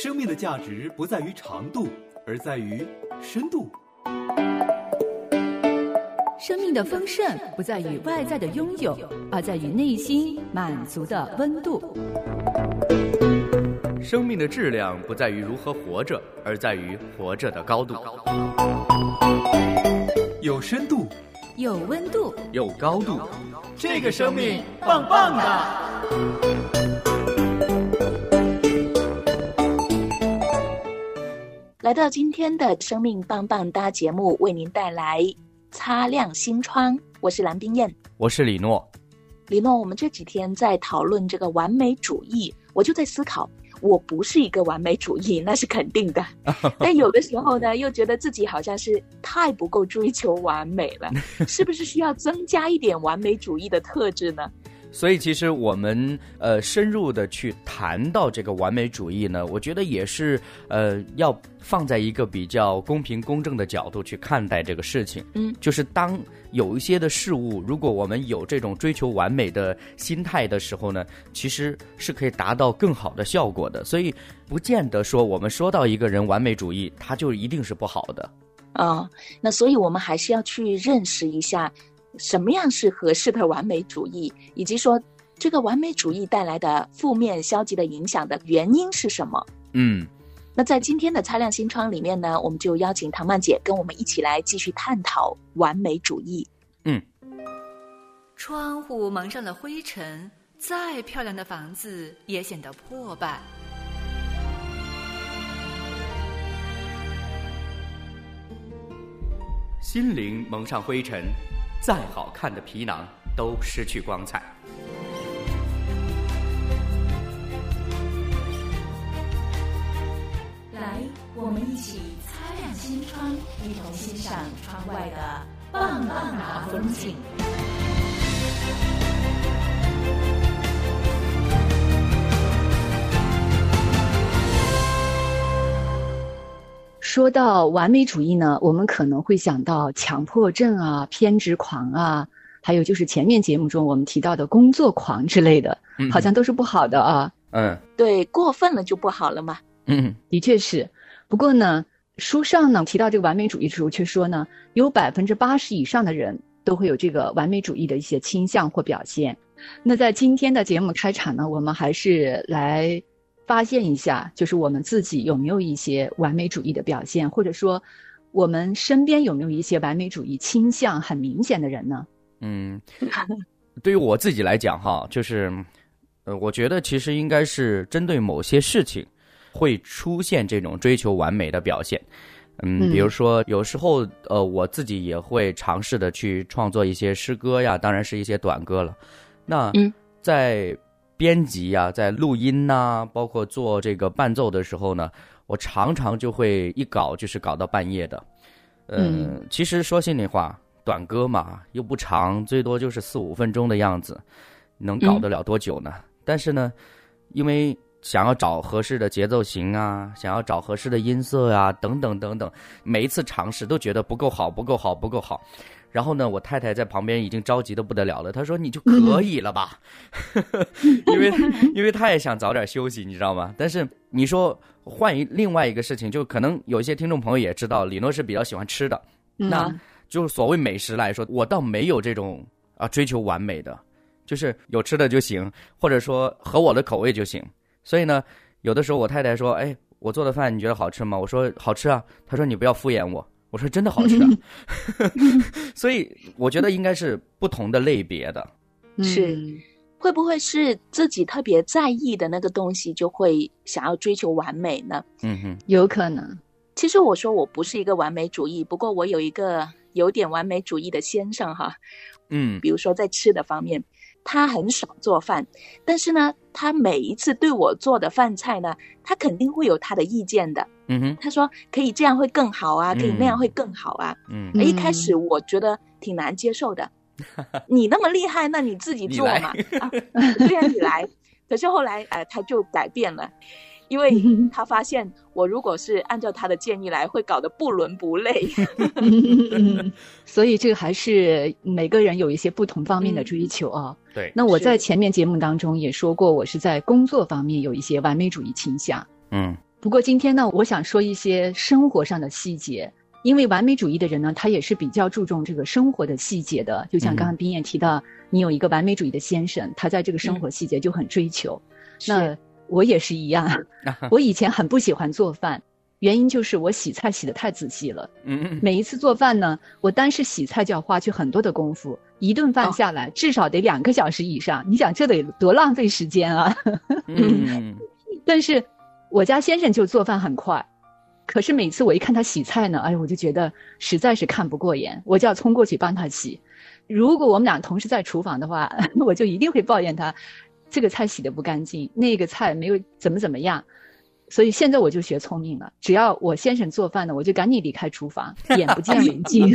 生命的价值不在于长度，而在于深度。 生命的丰盛不在于外在的拥有，而在于内心满足的温度。 生命的质量不在于如何活着，而在于活着的高度。 有深度， 有温度， 有高度， 这个生命棒棒的。 来到今天的生命棒棒哒节目，为您带来擦亮心窗。我是蓝冰燕， 我是李诺。 李诺，我们这几天在讨论这个完美主义，我就在思考，我不是一个完美主义，那是肯定的。但有的时候呢，又觉得自己好像是太不够追求完美了，是不是需要增加一点完美主义的特质呢？ 所以其实我们深入的去谈到这个完美主义呢，我觉得也是要放在一个比较公平公正的角度去看待这个事情。就是当有一些的事物，如果我们有这种追求完美的心态的时候呢，其实是可以达到更好的效果的。所以不见得说我们说到一个人完美主义，他就一定是不好的。 那所以我们还是要去认识一下什么样是合适的完美主义，以及说这个完美主义带来的负面消极的影响的原因是什么。那在今天的擦亮心窗里面呢，我们就邀请唐曼姐跟我们一起来继续探讨完美主义。 窗户蒙上了灰尘，再漂亮的房子也显得破败。 心灵蒙上灰尘，再好看的皮囊都失去光彩。 来，我们一起擦亮心窗，一同欣赏窗外的棒棒的风景。 说到完美主义呢，我们可能会想到强迫症啊、偏执狂啊，还有就是前面节目中我们提到的工作狂之类的，好像都是不好的啊。 对，过分了就不好了嘛。 的确是。不过呢，书上呢提到这个完美主义的时候，却说呢，有80%以上的人都会有这个完美主义的一些倾向或表现。那在今天的节目开场呢，我们还是来发现一下，就是我们自己有没有一些完美主义的表现，或者说我们身边有没有一些完美主义倾向很明显的人呢？ 对于我自己来讲哈，就是我觉得其实应该是针对某些事情会出现这种追求完美的表现。比如说有时候我自己也会尝试的去创作一些诗歌呀，当然是一些短歌了。那在编辑呀，在录音呐，包括做这个伴奏的时候呢，我常常就会一搞就是搞到半夜的。其实说心里话，短歌嘛又不长，最多就是4-5分钟的样子，能搞得了多久呢？但是呢，因为想要找合适的节奏型啊，想要找合适的音色啊，等等等等，每一次尝试都觉得不够好。然后呢，我太太在旁边已经着急得不得了了，她说你就可以了吧。因为她也想早点休息，你知道吗？但是你说换另外一个事情，就可能有一些听众朋友也知道，李诺是比较喜欢吃的。那就是所谓美食来说，我倒没有这种追求完美的，就是有吃的就行，或者说合我的口味就行。所以呢，有的时候我太太说，我做的饭你觉得好吃吗？我说好吃啊。她说你不要敷衍我。我说真的好吃啊。所以我觉得应该是不同的类别的。 是，会不会是自己特别在意的那个东西就会想要追求完美呢？ 有可能。 其实我说我不是一个完美主义，不过我有一个有点完美主义的先生哈。比如说在吃的方面，他很少做饭，但是呢，他每一次对我做的饭菜呢，他肯定会有他的意见的。他说可以这样会更好啊，可以那样会更好啊。一开始我觉得挺难接受的。你那么厉害，那你自己做嘛。对啊，你来。可是后来他就改变了。因为他发现我如果是按照他的建议来，会搞得不伦不类。 所以这个还是每个人有一些不同方面的追求啊。 对。 那我在前面节目当中也说过，我是在工作方面有一些完美主义倾向。 不过今天呢，我想说一些生活上的细节，因为完美主义的人呢，他也是比较注重这个生活的细节的。就像刚刚冰燕提到，你有一个完美主义的先生，他在这个生活细节就很追求。那我也是一样，我以前很不喜欢做饭，原因就是我洗菜洗得太仔细了。每一次做饭呢，我单是洗菜就要花去很多的功夫，一顿饭下来至少得2个小时以上。你想这得多浪费时间啊！但是我家先生就做饭很快，可是每次我一看他洗菜呢，我就觉得实在是看不过眼，我就要冲过去帮他洗。如果我们俩同时在厨房的话，我就一定会抱怨他这个菜洗得不干净，那个菜没有怎么样。所以现在我就学聪明了，只要我先生做饭呢，我就赶紧离开厨房，眼不见为净。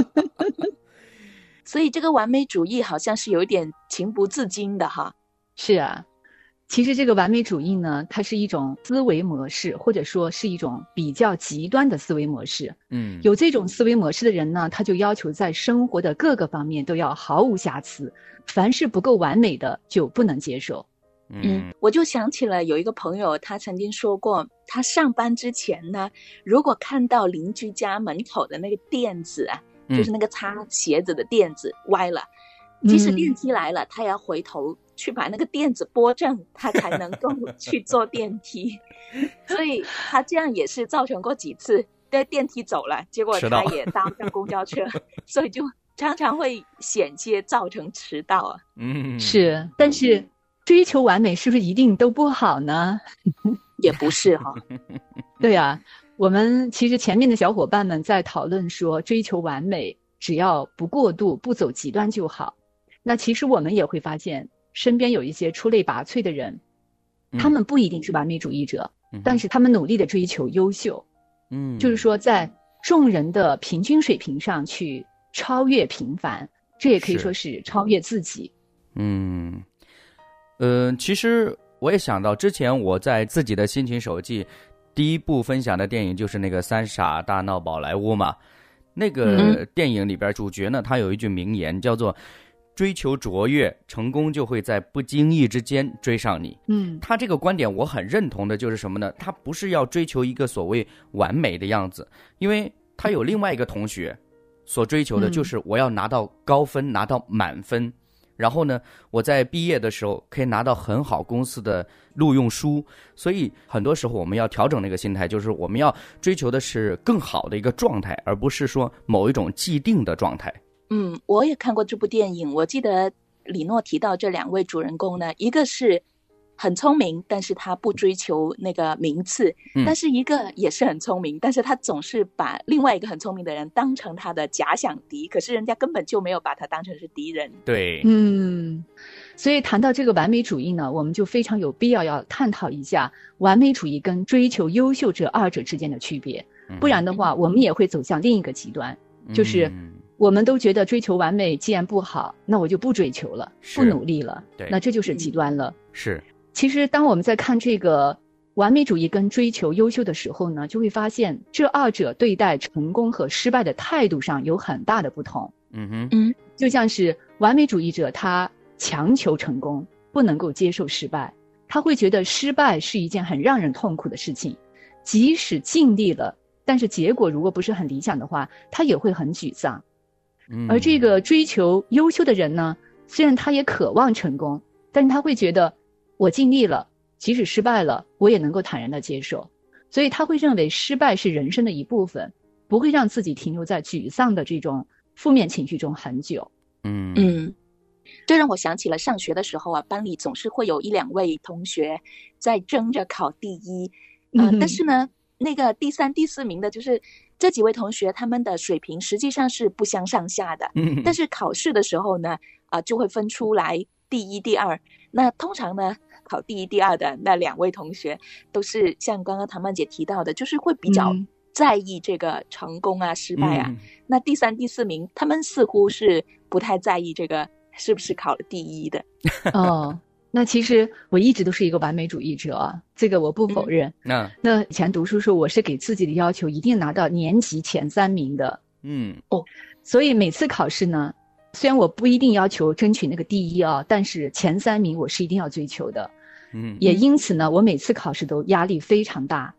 所以这个完美主义好像是有一点情不自禁的哈。 是啊，其实这个完美主义呢，它是一种思维模式，或者说是一种比较极端的思维模式。有这种思维模式的人呢，他就要求在生活的各个方面都要毫无瑕疵，凡是不够完美的就不能接受。 我就想起了有一个朋友，他曾经说过，他上班之前呢，如果看到邻居家门口的那个垫子啊，就是那个擦鞋子的垫子歪了，即使电梯来了，他也要回头去把那个垫子拨正，他才能够去坐电梯。所以他这样也是造成过几次在电梯走了，结果他也搭不上公交车，所以就常常会险些造成迟到啊。 是，但是追求完美是不是一定都不好呢？ 也不是哈。 对啊，我们其实前面的小伙伴们在讨论说，追求完美只要不过度不走极端就好。那其实我们也会发现身边有一些出类拔萃的人，他们不一定是完美主义者，但是他们努力的追求优秀。就是说在众人的平均水平上去超越平凡，这也可以说是超越自己。 其实我也想到，之前我在自己的心情手记第一部分享的电影就是那个《三傻大闹宝莱坞》嘛。那个电影里边主角呢，他有一句名言叫做追求卓越，成功就会在不经意之间追上你。他这个观点我很认同的，就是什么呢？他不是要追求一个所谓完美的样子，因为他有另外一个同学所追求的就是我要拿到高分，拿到满分。然后呢，我在毕业的时候可以拿到很好公司的录用书。所以很多时候我们要调整那个心态，就是我们要追求的是更好的一个状态，而不是说某一种既定的状态。 我也看过这部电影，我记得李诺提到这2位主人公呢，一个是很聪明，但是他不追求那个名次，但是一个也是很聪明，但是他总是把另外一个很聪明的人当成他的假想敌，可是人家根本就没有把他当成是敌人。 对， 所以谈到这个完美主义呢，我们就非常有必要探讨一下完美主义跟追求优秀这2者之间的区别。不然的话，我们也会走向另一个极端，就是我们都觉得追求完美既然不好，那我就不追求了，不努力了，那这就是极端了。 是。 其实当我们在看这个完美主义跟追求优秀的时候呢，就会发现这2者对待成功和失败的态度上有很大的不同。就像是完美主义者，他强求成功，不能够接受失败，他会觉得失败是一件很让人痛苦的事情，即使尽力了，但是结果如果不是很理想的话，他也会很沮丧。而这个追求优秀的人呢，虽然他也渴望成功，但是他会觉得我尽力了，即使失败了，我也能够坦然的接受。所以他会认为失败是人生的一部分，不会让自己停留在沮丧的这种负面情绪中很久。 这让我想起了上学的时候啊，班里总是会有1、2位同学在争着考第一，但是呢，那个第3、第4名的，就是这几位同学，他们的水平实际上是不相上下的。但是考试的时候呢，就会分出来第1、第2。那通常呢，考第1、第2的那2位同学，都是像刚刚唐曼姐提到的，就是会比较在意这个成功啊、失败啊。那第3、第4名，他们似乎是不太在意这个是不是考了第1的。 那其实我一直都是一个完美主义者，这个我不否认。那以前读书时候，我是给自己的要求一定拿到年级前3名的。所以每次考试呢，虽然我不一定要求争取那个第1啊，但是前3名我是一定要追求的。也因此呢，我每次考试都压力非常大，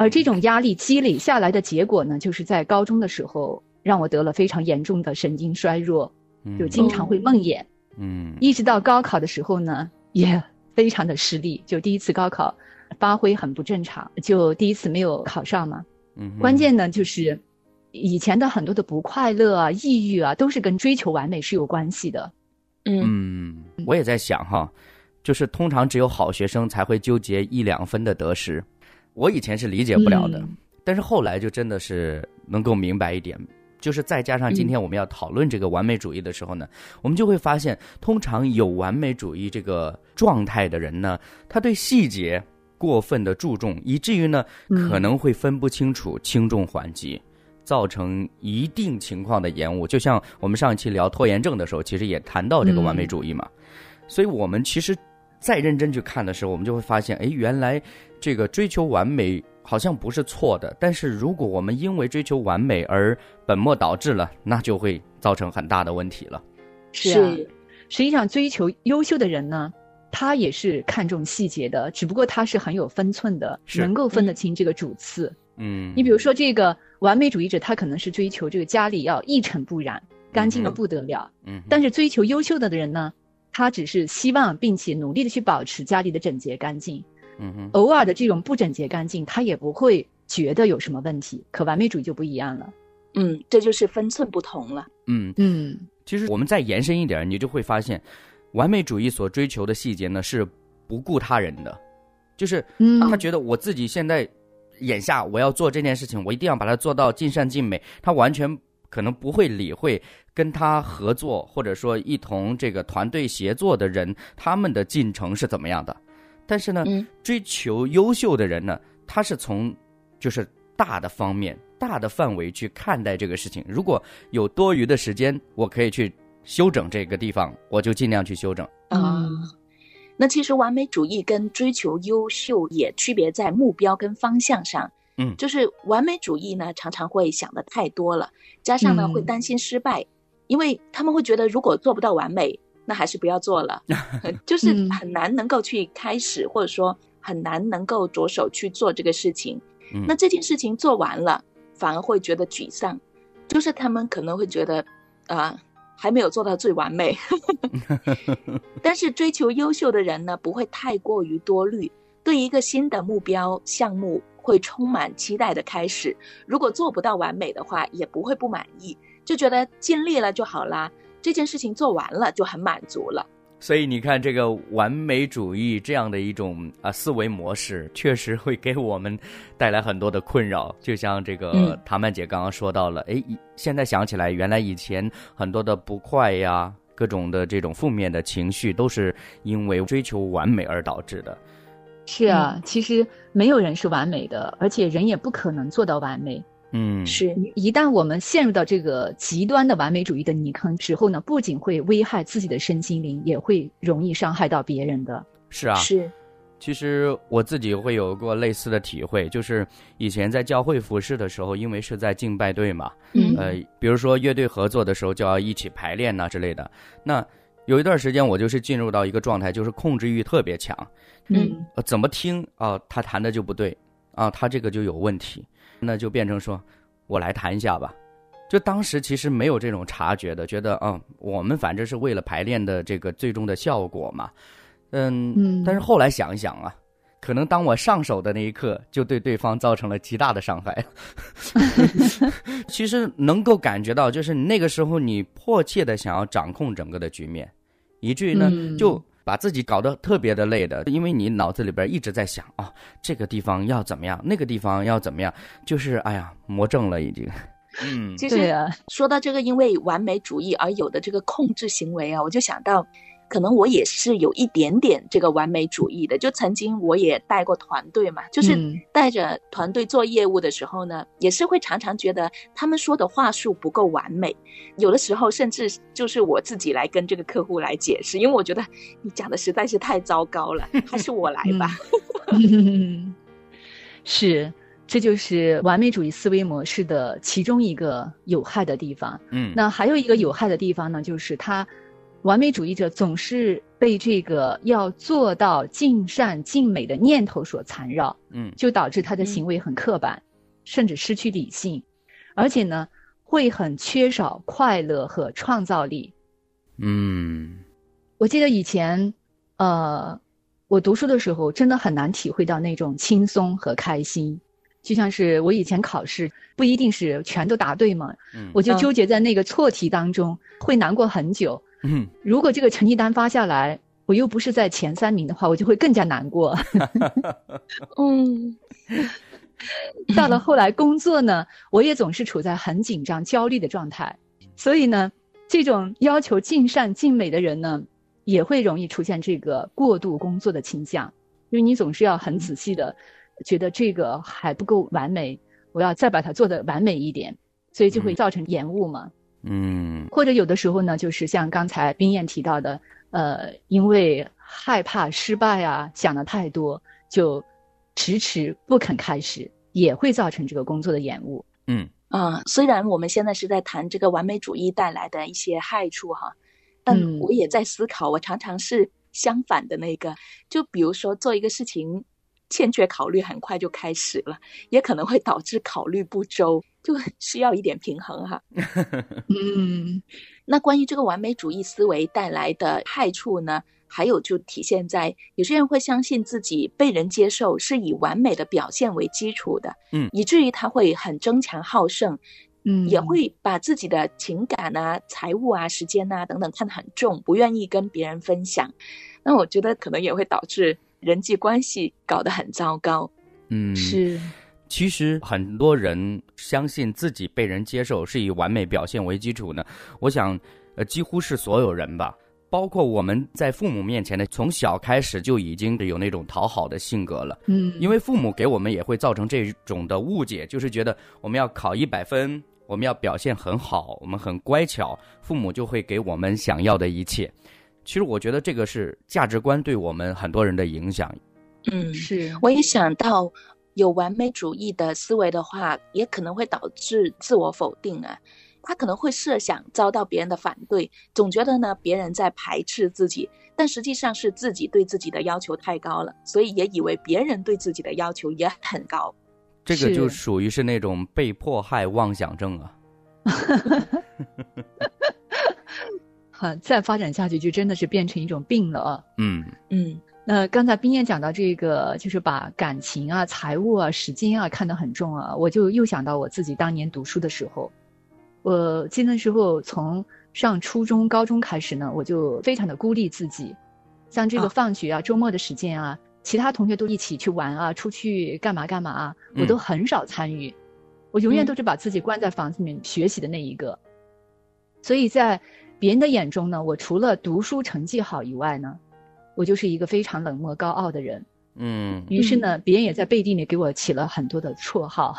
而这种压力积累下来的结果呢，就是在高中的时候让我得了非常严重的神经衰弱，就经常会梦魇。一直到高考的时候呢，也非常的失利，就第一次高考发挥很不正常，就第一次没有考上嘛。关键呢就是以前的很多的不快乐啊、抑郁啊，都是跟追求完美是有关系的。 我也在想哈，就是通常只有好学生才会纠结1-2分的得失，我以前是理解不了的，但是后来就真的是能够明白一点。就是再加上今天我们要讨论这个完美主义的时候呢，我们就会发现，通常有完美主义这个状态的人呢，他对细节过分的注重，以至于呢可能会分不清楚轻重缓急，造成一定情况的延误。就像我们上一期聊拖延症的时候，其实也谈到这个完美主义嘛。所以我们其实再认真去看的时候，我们就会发现，原来这个追求完美好像不是错的，但是如果我们因为追求完美而本末倒置了，那就会造成很大的问题了。 是啊，实际上追求优秀的人呢，他也是看重细节的，只不过他是很有分寸的，能够分得清这个主次。你比如说这个完美主义者，他可能是追求这个家里要一尘不染，干净的不得了。但是追求优秀的人呢，他只是希望并且努力的去保持家里的整洁干净。偶尔的这种不整洁干净，他也不会觉得有什么问题。可完美主义就不一样了。 这就是分寸不同了。 其实我们再延伸一点，你就会发现，完美主义所追求的细节呢，是不顾他人的，就是他觉得我自己现在眼下我要做这件事情，我一定要把它做到尽善尽美，他完全可能不会理会跟他合作或者说一同这个团队协作的人，他们的进程是怎么样的。但是呢，追求优秀的人呢，他是从就是大的方面、大的范围去看待这个事情。如果有多余的时间，我可以去修整这个地方，我就尽量去修整。 那其实完美主义跟追求优秀也区别在目标跟方向上。就是完美主义呢，常常会想得太多了，加上呢会担心失败，因为他们会觉得如果做不到完美，那还是不要做了，就是很难能够去开始，或者说很难能够着手去做这个事情。那这件事情做完了，反而会觉得沮丧，就是他们可能会觉得还没有做到最完美。但是追求优秀的人呢，不会太过于多虑，对一个新的目标项目会充满期待的开始。如果做不到完美的话，也不会不满意，就觉得尽力了就好啦，这件事情做完了就很满足了。 所以你看，这个完美主义这样的一种思维模式，确实会给我们带来很多的困扰。就像这个唐曼姐刚刚说到了，现在想起来，原来以前很多的不快呀，各种的这种负面的情绪，都是因为追求完美而导致的。 是啊，其实没有人是完美的，而且人也不可能做到完美。 是一旦我们陷入到这个极端的完美主义的泥坑之后呢，不仅会危害自己的身心灵，也会容易伤害到别人的。 是啊， 是。 其实我自己会有过类似的体会，就是以前在教会服侍的时候，因为是在敬拜队嘛，比如说乐队合作的时候就要一起排练之类的。那有一段时间我就是进入到一个状态，就是控制欲特别强。怎么听他弹的就不对他这个就有问题，那就变成说我来弹一下吧。就当时其实没有这种察觉的，觉得我们反正是为了排练的这个最终的效果嘛。但是后来想一想可能当我上手的那一刻，就对对方造成了极大的伤害。其实能够感觉到，就是那个时候你迫切的想要掌控整个的局面，以至于呢就把自己搞得特别的累的，因为你脑子里边一直在想这个地方要怎么样，那个地方要怎么样，就是魔怔了已经。 其实说到这个因为完美主义而有的这个控制行为我就想到可能我也是有一点点这个完美主义的。就曾经我也带过团队嘛，就是带着团队做业务的时候呢，也是会常常觉得他们说的话术不够完美，有的时候甚至就是我自己来跟这个客户来解释，因为我觉得你讲的实在是太糟糕了，还是我来吧。 是，这就是完美主义思维模式的其中一个有害的地方。那还有一个有害的地方呢，就是它完美主义者总是被这个要做到尽善尽美的念头所缠绕，就导致他的行为很刻板，甚至失去理性，而且呢，会很缺少快乐和创造力。我记得以前，我读书的时候，真的很难体会到那种轻松和开心。就像是我以前考试不一定是全都答对嘛，我就纠结在那个错题当中，会难过很久。如果这个成绩单发下来，我又不是在前3名的话，我就会更加难过。到了后来工作呢，我也总是处在很紧张、焦虑的状态，所以呢，这种要求尽善尽美的人呢，也会容易出现这个过度工作的倾向，因为你总是要很仔细的觉得这个还不够完美，我要再把它做得完美一点，所以就会造成延误嘛。或者有的时候呢，就是像刚才冰燕提到的，因为害怕失败啊，想得太多，就迟迟不肯开始，也会造成这个工作的延误。 虽然我们现在是在谈这个完美主义带来的一些害处哈，但我也在思考，我常常是相反的那个，就比如说做一个事情欠缺考虑，很快就开始了，也可能会导致考虑不周，就需要一点平衡哈。那关于这个完美主义思维带来的害处呢，还有就体现在有些人会相信自己被人接受是以完美的表现为基础的，以至于他会很争强好胜，也会把自己的情感啊、财务啊、时间啊等等看得很重，不愿意跟别人分享。那我觉得可能也会导致人际关系搞得很糟糕。 是。 其实很多人相信自己被人接受是以完美表现为基础呢，我想几乎是所有人吧，包括我们在父母面前呢，从小开始就已经有那种讨好的性格了。因为父母给我们也会造成这种的误解，就是觉得我们要考100分，我们要表现很好，我们很乖巧，父母就会给我们想要的一切。其实我觉得这个是价值观对我们很多人的影响。 是。我也想到有完美主义的思维的话，也可能会导致自我否定啊。他可能会设想遭到别人的反对，总觉得呢别人在排斥自己，但实际上是自己对自己的要求太高了，所以也以为别人对自己的要求也很高。 这个就属于是那种被迫害妄想症啊。 再发展下去就真的是变成一种病了啊。那刚才冰燕讲到这个，就是把感情啊、财务啊、时间啊看得很重啊，我就又想到我自己当年读书的时候。我记得那时候从上初中、高中开始呢，我就非常的孤立自己，像这个放学啊、周末的时间啊，其他同学都一起去玩啊、出去干嘛干嘛啊，我都很少参与，我永远都是把自己关在房子里面学习的那一个。所以在别人的眼中呢，我除了读书成绩好以外呢，我就是一个非常冷漠高傲的人。于是呢，别人也在背地里给我起了很多的绰号。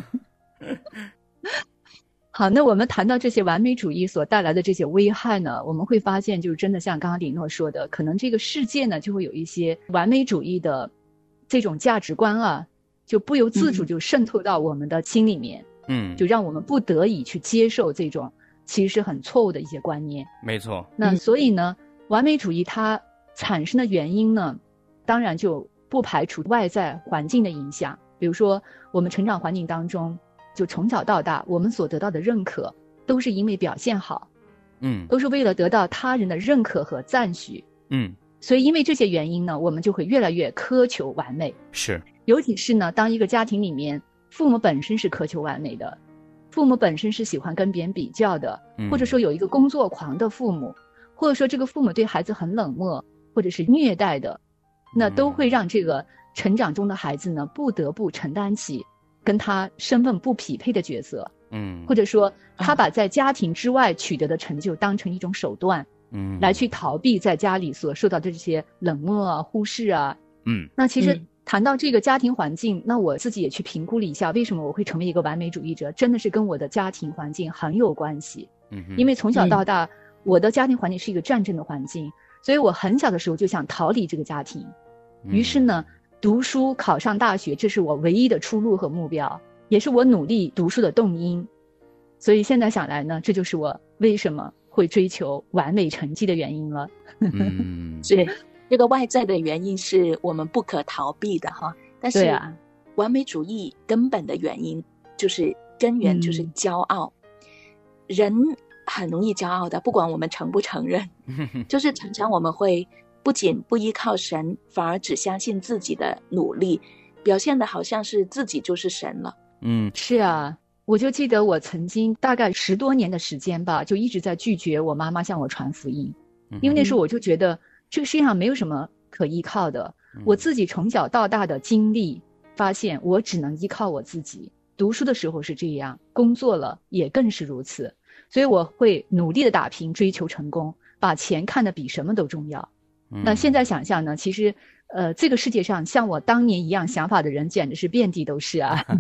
好，那我们谈到这些完美主义所带来的这些危害呢，我们会发现就是真的像刚刚李诺说的，可能这个世界呢就会有一些完美主义的这种价值观啊，就不由自主就渗透到我们的心里面，就让我们不得已去接受这种其实是很错误的一些观念。 没错。 那所以呢，完美主义它产生的原因呢，当然就不排除外在环境的影响，比如说我们成长环境当中，就从小到大我们所得到的认可都是因为表现好，都是为了得到他人的认可和赞许，所以因为这些原因呢，我们就会越来越苛求完美。 是， 尤其是呢，当一个家庭里面父母本身是苛求完美的，父母本身是喜欢跟别人比较的，或者说有一个工作狂的父母，或者说这个父母对孩子很冷漠或者是虐待的，那都会让这个成长中的孩子呢不得不承担起跟他身份不匹配的角色，或者说他把在家庭之外取得的成就当成一种手段，来去逃避在家里所受到的这些冷漠啊、忽视啊。那其实谈到这个家庭环境，那我自己也去评估了一下，为什么我会成为一个完美主义者，真的是跟我的家庭环境很有关系。因为从小到大，我的家庭环境是一个战争的环境，所以我很小的时候就想逃离这个家庭。于是呢，读书考上大学，这是我唯一的出路和目标，也是我努力读书的动因。所以现在想来呢，这就是我为什么会追求完美成绩的原因了。 是这个外在的原因是我们不可逃避的哈，但是完美主义根本的原因就是根源就是骄傲。人很容易骄傲的，不管我们承不承认，就是常常我们会不仅不依靠神，反而只相信自己的努力，表现的好像是自己就是神了。 是啊，我就记得我曾经大概10多年的时间吧，就一直在拒绝我妈妈向我传福音，因为那时候我就觉得这个世界上没有什么可依靠的，我自己从小到大的经历发现我只能依靠我自己，读书的时候是这样，工作了也更是如此，所以我会努力的打拼，追求成功，把钱看得比什么都重要。那现在想想呢，其实这个世界上像我当年一样想法的人简直是遍地都是啊。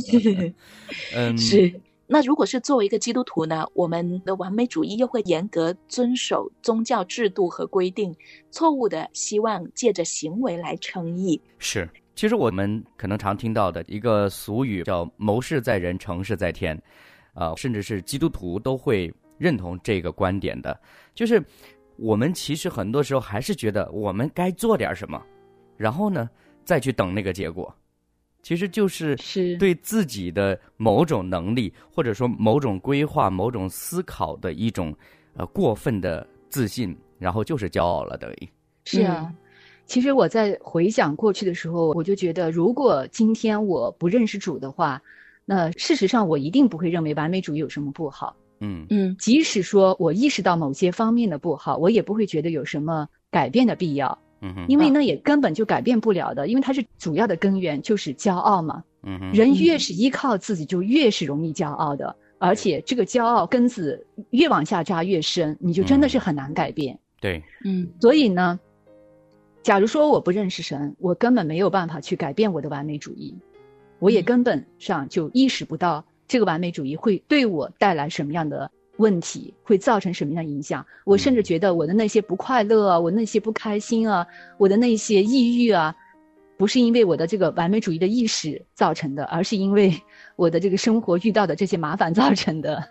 是。那如果是作为一个基督徒呢，我们的完美主义又会严格遵守宗教制度和规定，错误的希望借着行为来称义。 是，其实我们可能常听到的一个俗语叫谋事在人，成事在天，甚至是基督徒都会认同这个观点的，就是我们其实很多时候还是觉得我们该做点什么，然后呢再去等那个结果，其实就是对自己的某种能力或者说某种规划某种思考的一种过分的自信，然后就是骄傲了等于。 是啊，其实我在回想过去的时候，我就觉得如果今天我不认识主的话，那事实上我一定不会认为完美主义有什么不好。即使说我意识到某些方面的不好，我也不会觉得有什么改变的必要。因为呢也根本就改变不了的，因为它是主要的根源就是骄傲嘛。人越是依靠自己就越是容易骄傲的，而且这个骄傲根子越往下扎越深，你就真的是很难改变。 对， 所以呢假如说我不认识神，我根本没有办法去改变我的完美主义，我也根本上就意识不到这个完美主义会对我带来什么样的问题，会造成什么样的影响。我甚至觉得我的那些不快乐啊，我那些不开心啊，我的那些抑郁啊，不是因为我的这个完美主义的意识造成的，而是因为我的这个生活遇到的这些麻烦造成的。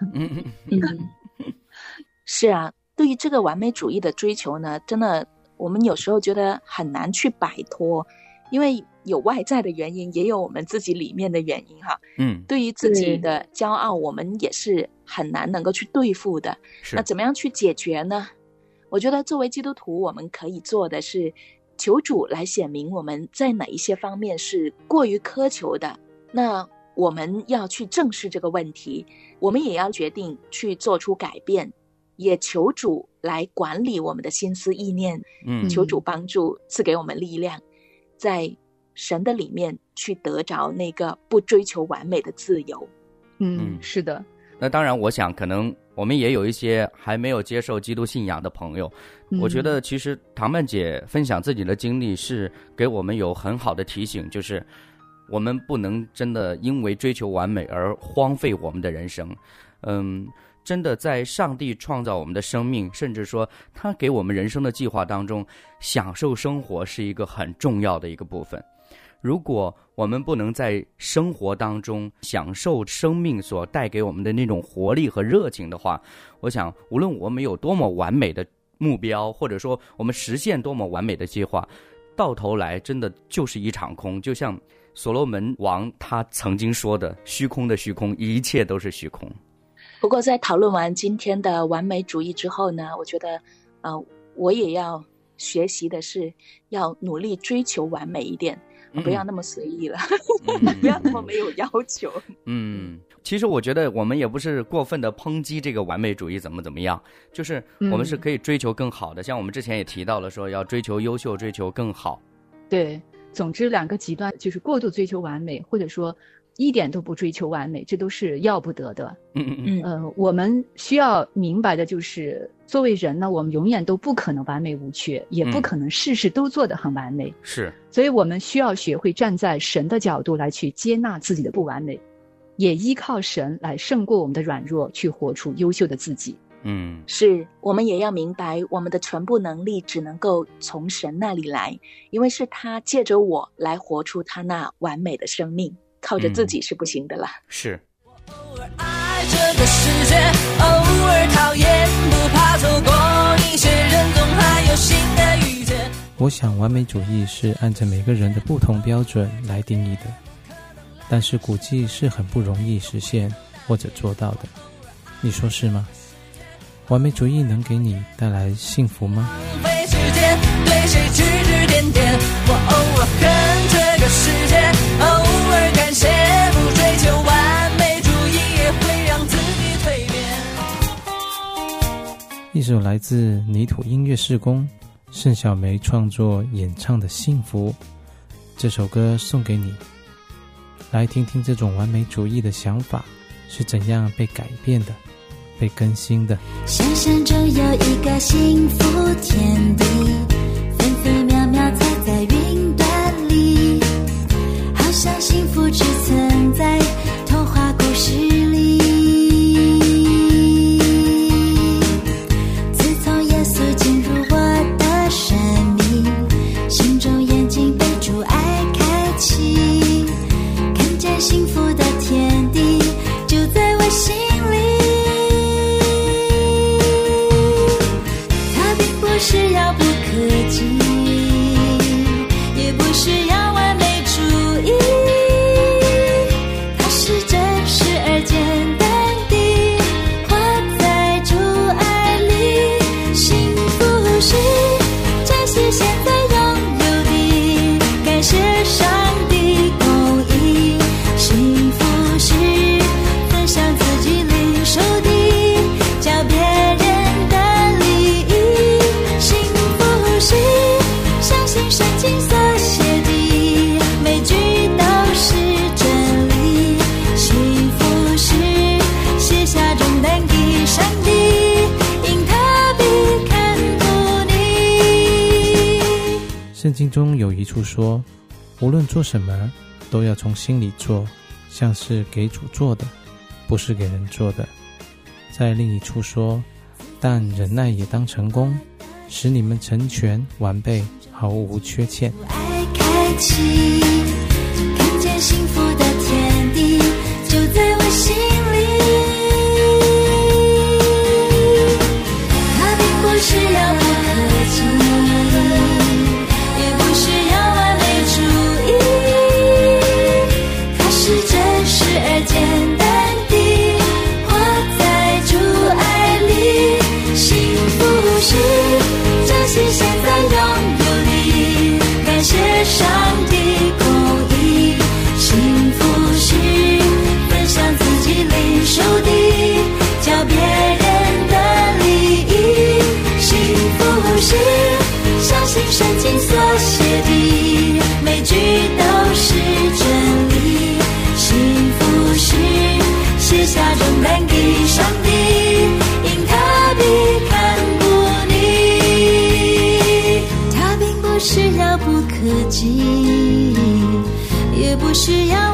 是啊，对于这个完美主义的追求呢，真的我们有时候觉得很难去摆脱，因为有外在的原因，也有我们自己里面的原因哈。对于自己的骄傲，我们也是很难能够去对付的。那怎么样去解决呢？我觉得作为基督徒，我们可以做的是求主来显明我们在哪一些方面是过于苛求的，那我们要去正视这个问题，我们也要决定去做出改变，也求主来管理我们的心思意念。求主帮助赐给我们力量，在神的里面去得着那个不追求完美的自由。 是的。 那当然我想可能我们也有一些还没有接受基督信仰的朋友，我觉得其实唐曼姐分享自己的经历是给我们有很好的提醒，就是我们不能真的因为追求完美而荒废我们的人生。真的在上帝创造我们的生命，甚至说他给我们人生的计划当中，享受生活是一个很重要的一个部分。如果我们不能在生活当中享受生命所带给我们的那种活力和热情的话，我想无论我们有多么完美的目标，或者说我们实现多么完美的计划，到头来真的就是一场空。就像所罗门王他曾经说的，虚空的虚空，一切都是虚空。 不过在讨论完今天的完美主义之后呢，我觉得我也要学习的是要努力追求完美一点，不要那么随意了，不要那么没有要求。 其实我觉得我们也不是过分的抨击这个完美主义怎么样，就是我们是可以追求更好的。像我们之前也提到了说要追求优秀，追求更好。 对，总之两个极端就是过度追求完美，或者说一点都不追求完美，这都是要不得的。我们需要明白的就是作为人呢，我们永远都不可能完美无缺，也不可能事事都做得很完美。 是， 所以我们需要学会站在神的角度来去接纳自己的不完美，也依靠神来胜过我们的软弱，去活出优秀的自己。 是，我们也要明白我们的全部能力只能够从神那里来，因为是他借着我来活出他那完美的生命，靠着自己是不行的啦。 是。 偶尔爱这个世界偶尔讨厌，不怕错过一些人，总还有新的遇见。 我想完美主义是按照每个人的不同标准来定义的，但是估计是很不容易实现或者做到的，你说是吗？完美主义能给你带来幸福吗？ 浪费时间对谁指指点点，我偶尔恨这个世界，偶尔感谢不追求完美主义，也会让自己蜕变。 一首来自泥土音乐事工盛小梅创作演唱的《幸福》，这首歌送给你，来听听这种完美主义的想法是怎样被改变的，被更新的。 想象中有一个幸福天地，分分秒秒踩在云端里，好像幸福只存在童话故事里。自从耶稣进入我的生命，心中眼睛被主爱开启，看见幸福的天地就在我心里。是遥不可及，也不是要完美主义，它是真实而简单地活在主爱里。幸福是珍惜现在拥有的，感谢上帝公义。幸福是分享自己领受的，叫别人相信圣经所写的每句都是真理。幸福是卸下重担给上帝，因他必看顾你。 圣经中有一处说，无论做什么都要从心里做，像是给主做的，不是给人做的。在另一处说，但忍耐也当成功，使你们成全完备，毫无缺欠。 爱开启，看见幸福的天地就在我心里。它并不是遥不可及，也不是要完美主义，它是真实而简单地活在主爱里。幸福是珍惜现在拥有的，感谢上帝公义。幸福是分享自己领受的，叫别人的利益。幸福是相信圣经所写的每句都是真理。幸福是卸下重担给上帝，因他必看顾你。他并不是遥不可及，也不是要